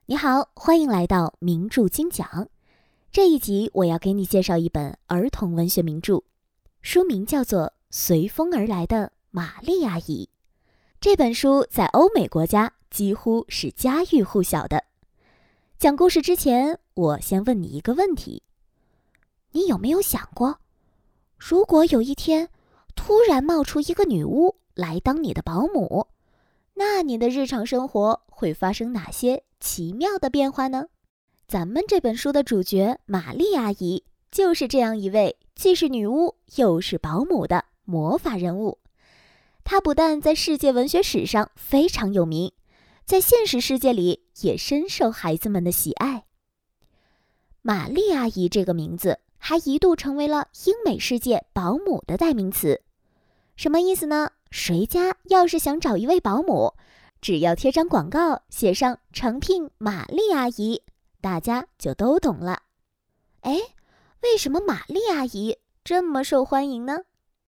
你好，欢迎来到名著精讲。这一集我要给你介绍一本儿童文学名著，书名叫做《随风而来的玛丽阿姨》。这本书在欧美国家几乎是家喻户晓的。讲故事之前，我先问你一个问题：你有没有想过，如果有一天突然冒出一个女巫来当你的保姆，那你的日常生活会发生哪些奇妙的变化呢？咱们这本书的主角玛丽阿姨就是这样一位既是女巫又是保姆的魔法人物。她不但在世界文学史上非常有名，在现实世界里也深受孩子们的喜爱。玛丽阿姨这个名字还一度成为了英美世界保姆的代名词。什么意思呢？谁家要是想找一位保姆，只要贴张广告，写上诚聘玛丽阿姨，大家就都懂了。哎，为什么玛丽阿姨这么受欢迎呢？